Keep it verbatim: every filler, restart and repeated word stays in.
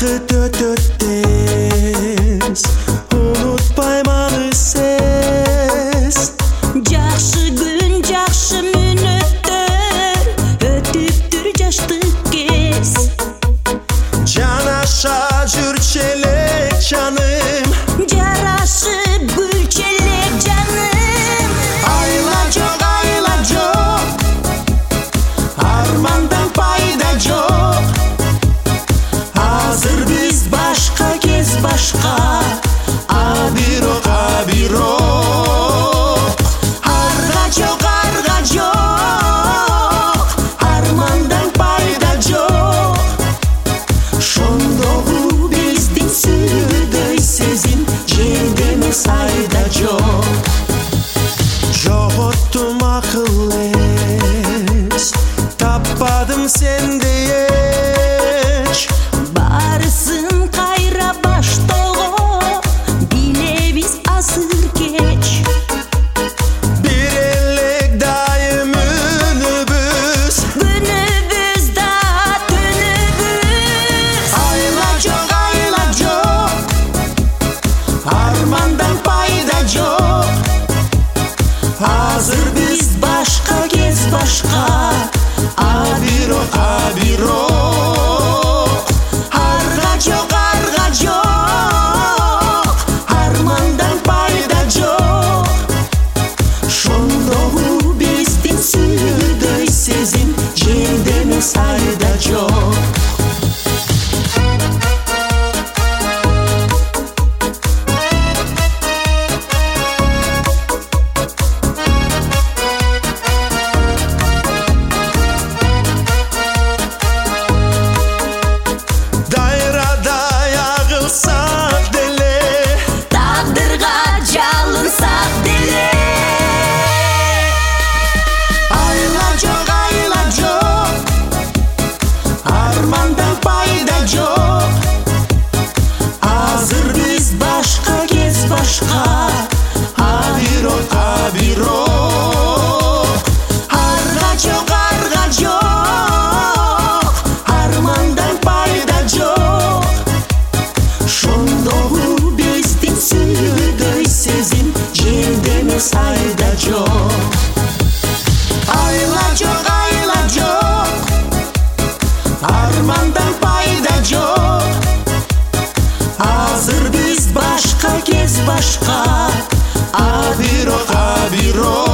Vakit ötөтөс, unutpayman ses. Жақшы күн, жақшы мүнөттөр, өтүптүр жаштык кез. Жанаша жүрчелек жаным, Жарашып гүлчелек жаным. айла жок, айла жок, армандан пайда жок. Азыр биз башка, кез башка, а бирок, а бирок. Арга жок, арга жок, армандан пайда жок. Шондогу биздин сүйүүдөй сезим, жерде эмес айда жок. Жоготтум акыл эс, таппадым сенде эч. Барысын кайра баштоого, билебиз азыр кеч. Бир элек дайым үнүбүз, Күнүбүз да түнүбүз. айла жок, айла жок, армандан пайда жок. Азыр биз башка, кез башка, а бирок, а бирок. Арга жок, арга жок, армандан пайда жок. Шондогу биздин сүйүүдөй сезим, жерде эмес айда жок. Дайрадай агылсак деле, Тагдырга жалынсак деле. айла жок, айла жок, армандан пайда жок. Азыр биз башка, кез башка, а бирок, а бирок. Арга жок, арга жок, армандан пайда жок. Шондогу биздин сүйүүдөй сезим, жерде эмес айда жок. Айла жок, айла жок, армандан пайда жок. Азыр биз башка, кез башка, а бирок, а бирок.